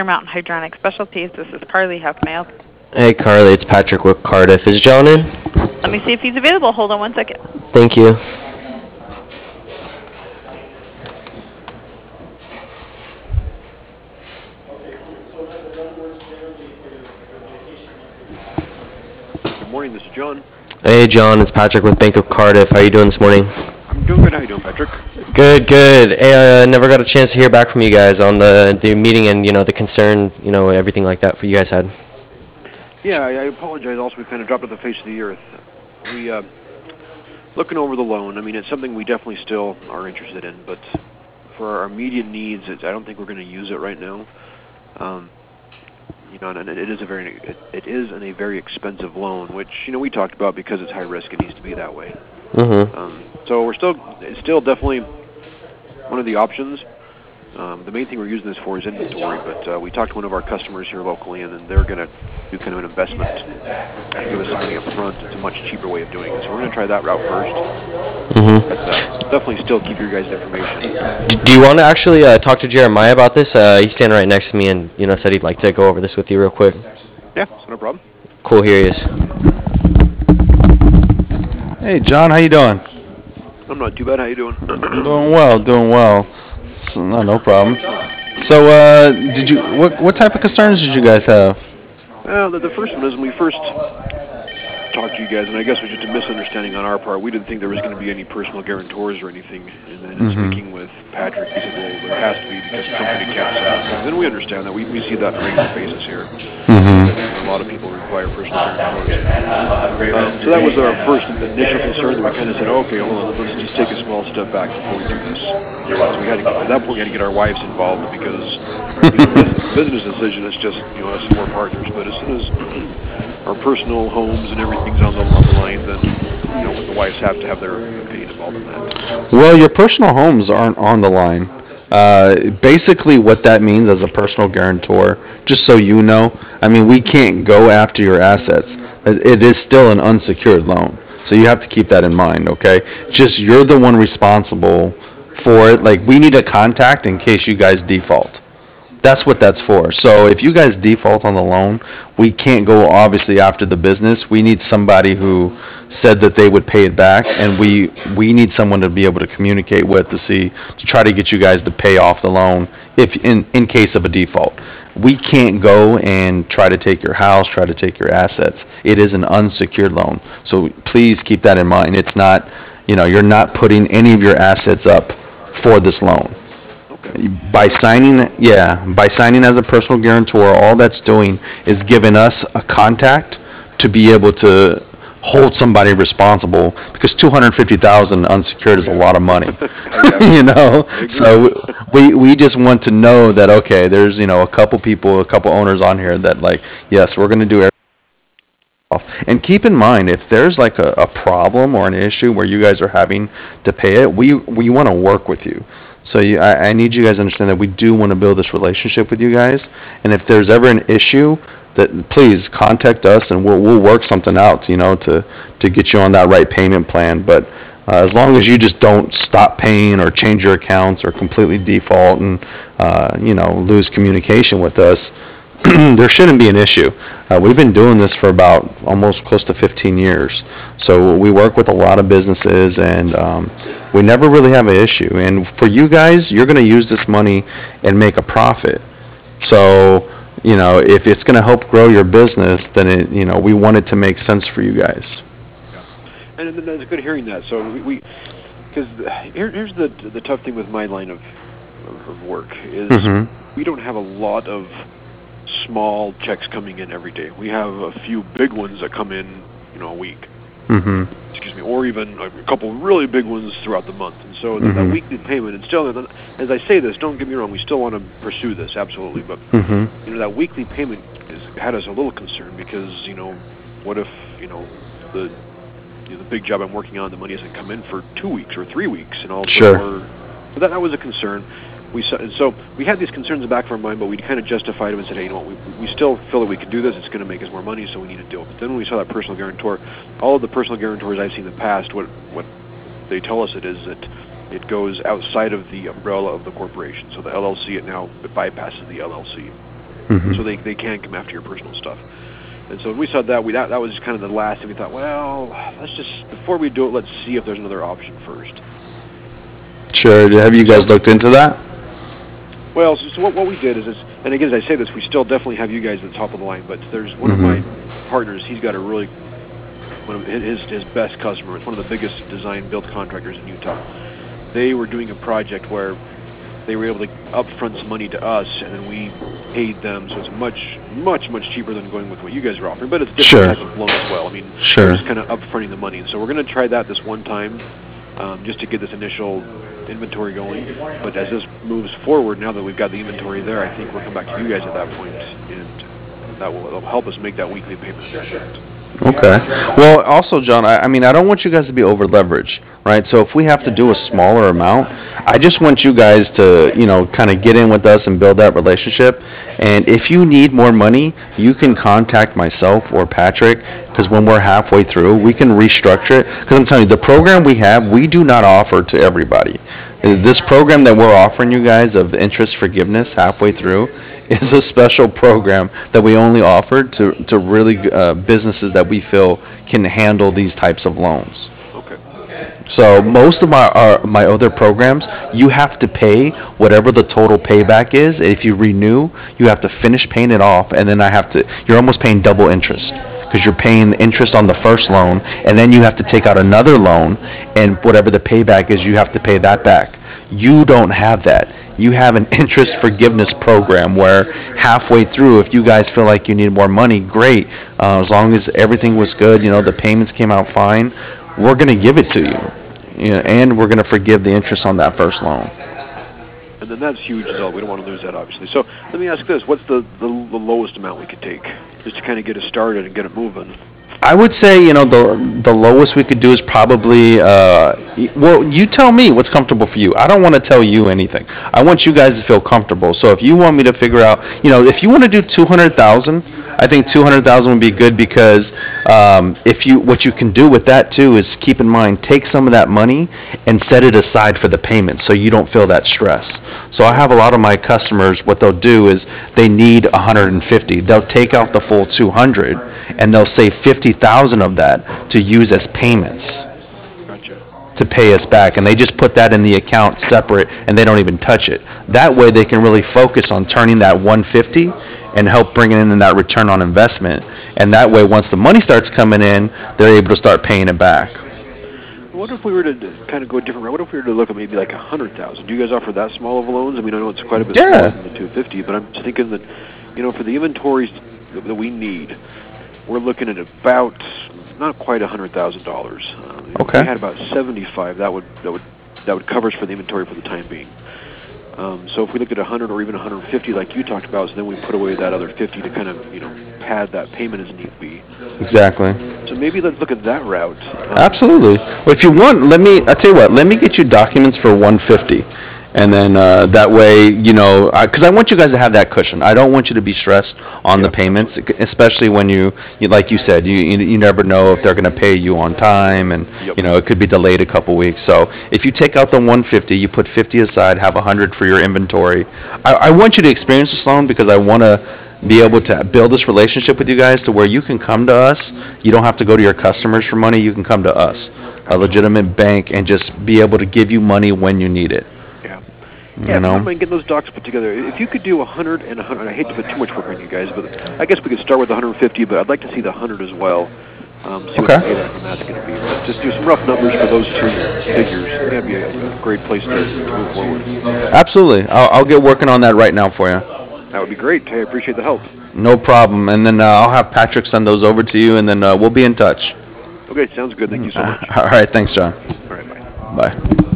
Intermountain Hydronic Specialties. This is Carly. How can I help? Hey Carly, it's Patrick with Cardiff. Is John in? Let me see if he's available. Hold on 1 second. Thank you. Good morning, this is John. Hey John, it's Patrick with Bank of Cardiff. How you doing this morning? I'm doing good. How you doing, Patrick? Good, good. Hey, I never got a chance to hear back from you guys on the meeting and the concern, everything like that for you guys had. Yeah, I apologize. Also, we kind of dropped off the face of the earth. We looking over the loan. I mean, it's something we definitely still are interested in, but for our immediate needs, I don't think we're going to use it right now. And it is a very expensive loan, which we talked about because it's high risk. It needs to be that way. So it's still definitely one of the options. The main thing we're using this for is inventory, but we talked to one of our customers here locally, and then they're going to do kind of an investment and give us some money up front. It's a much cheaper way of doing it. So we're going to try that route first. But definitely still keep your guys' information. Do you want to actually talk to Jeremiah about this? He's standing right next to me and said he'd like to go over this with you real quick. Yeah, so no problem. Cool, here he is. Hey John, how you doing? I'm not too bad. How you doing? Doing well. So, no problem. So, what type of concerns did you guys have? Well, the first one is when we first talked to you guys, and I guess it was just a misunderstanding on our part. We didn't think there was going to be any personal guarantors or anything. And then speaking with Patrick, he said, well, there has to be because the company can't sell. And then we understand that. We see that on a regular basis here. A lot of people require personal guarantors. So that was our first initial concern. That we kind of said, okay, hold on, let's just take a small step back before we do this. So we had to, at that point, we had to get our wives involved because business decision is just us four partners. But as soon as our personal homes and everything's on the line, then the wives have to have their opinion involved in that. Well, your personal homes aren't on the line. Basically, what that means as a personal guarantor, just so you know, I mean, we can't go after your assets. It is still an unsecured loan, so you have to keep that in mind. Okay, just you're the one responsible for it. Like, we need a contact in case you guys default. That's what that's for. So if you guys default on the loan, we can't go obviously after the business. We need somebody who said that they would pay it back, and we need someone to be able to communicate with to try to get you guys to pay off the loan if in case of a default. We can't go and try to take your house, try to take your assets. It is an unsecured loan. So please keep that in mind. It's not, you're not putting any of your assets up for this loan. By signing as a personal guarantor, all that's doing is giving us a contact to be able to hold somebody responsible, because $250,000 unsecured is a lot of money. So we just want to know that, okay, there's a couple owners on here that yes, we're going to do everything. And keep in mind, if there's like a problem or an issue where you guys are having to pay it, we want to work with you. So I need you guys to understand that we do want to build this relationship with you guys. And if there's ever an issue, that please contact us and we'll work something out, to get you on that right payment plan. But as long as you just don't stop paying or change your accounts or completely default and lose communication with us, there shouldn't be an issue. We've been doing this for about almost close to 15 years. So we work with a lot of businesses, and we never really have an issue. And for you guys, you're going to use this money and make a profit. So, if it's going to help grow your business, then we want it to make sense for you guys. Yeah. And it's good hearing that. So because here's the tough thing with my line of work is we don't have a lot of small checks coming in every day. We have a few big ones that come in, a week. Excuse me, or even a couple really big ones throughout the month. And so that weekly payment, and still, as I say this, don't get me wrong, we still want to pursue this, absolutely. But that weekly payment had us a little concerned because what if the big job I'm working on, the money hasn't come in for 2 weeks or 3 weeks, and all. Sure. So that was a concern. So we had these concerns in the back of our mind, but we kind of justified them and said, hey, we still feel that we can do this. It's going to make us more money, so we need to do it. But then when we saw that personal guarantor, all of the personal guarantors I've seen in the past, what they tell us it is that it goes outside of the umbrella of the corporation. So the LLC, it bypasses the LLC. so they can come after your personal stuff. And so when we saw that, that was kind of the last thing we thought. Well, let's just before we do it, let's see if there's another option first. Sure. Have you guys looked into that? Well, so what we did is, and again, as I say this, we still definitely have you guys at the top of the line. But there's one of my partners. He's got one of his best customer. It's one of the biggest design build contractors in Utah. They were doing a project where they were able to upfront some money to us, and then we paid them. So it's much cheaper than going with what you guys are offering. But it's different type of loan as well. I mean, we're just kind of upfronting the money. And so we're going to try that this one time, just to get this initial inventory going. But as this moves forward, now that we've got the inventory there, I think we'll come back to you guys at that point, and that will help us make that weekly payment. Okay. Well, also, John, I mean, I don't want you guys to be over leveraged, right? So if we have to do a smaller amount, I just want you guys to, kind of get in with us and build that relationship. And if you need more money, you can contact myself or Patrick, because when we're halfway through, we can restructure it. Because I'm telling you, the program we have, we do not offer to everybody. This program that we're offering you guys of interest forgiveness halfway through is a special program that we only offer to really businesses that we feel can handle these types of loans. Okay. So most of my other programs, you have to pay whatever the total payback is. If you renew, you have to finish paying it off, and then you're almost paying double interest, because you're paying interest on the first loan, and then you have to take out another loan, and whatever the payback is, you have to pay that back. You don't have that. You have an interest forgiveness program where halfway through, if you guys feel like you need more money, great. As long as everything was good, the payments came out fine, we're going to give it to you. And we're going to forgive the interest on that first loan. And then that's huge as well. We don't want to lose that, obviously. So let me ask this. What's the lowest amount we could take just to kind of get us started and get it moving? I would say, the lowest we could do is probably, well, you tell me what's comfortable for you. I don't want to tell you anything. I want you guys to feel comfortable. So if you want me to figure out, if you want to do 200,000, I think 200,000 would be good, because what you can do with that too is, keep in mind, take some of that money and set it aside for the payment, so you don't feel that stress. So I have a lot of my customers, what they'll do is they need 150. They'll take out the full 200, and they'll save 50,000 of that to use as payments. Gotcha. To pay us back, and they just put that in the account separate, and they don't even touch it. That way they can really focus on turning that 150 and help bringing in that return on investment. And that way, once the money starts coming in, they're able to start paying it back. What if we were to kind of go a different route? What if we were to look at maybe like 100,000? Do you guys offer that small of loans? I mean, I know it's quite a bit smaller than the 250, but I'm just thinking that, for the inventories that we need, we're looking at about not quite $100,000. Okay. If we had about 75, that would cover us for the inventory for the time being. So if we looked at 100 or even 150, like you talked about, so then we put away that other 50 to kind of, pad that payment as need be. Exactly. So maybe let's look at that route. Absolutely. Well, if you want, I tell you what, let me get you documents for 150. And then that way, because I want you guys to have that cushion. I don't want you to be stressed on the payments, especially when you like you said, you never know if they're going to pay you on time, and it could be delayed a couple weeks. So if you take out the 150, you put 50 aside, have 100 for your inventory. I want you to experience this loan, because I want to be able to build this relationship with you guys to where you can come to us. You don't have to go to your customers for money. You can come to us, a legitimate bank, and just be able to give you money when you need it. Yeah, if you don't mind getting those docs put together. If you could do 100 and 100, I hate to put too much work on you guys, but I guess we could start with 150, but I'd like to see the 100 as well. See what the payback on that's going to be. But just do some rough numbers for those two figures. It's going to be a great place to move forward. Absolutely. I'll get working on that right now for you. That would be great. I appreciate the help. No problem. And then I'll have Patrick send those over to you, and then we'll be in touch. Okay, sounds good. Thank you so much. All right. Thanks, John. All right, bye. Bye.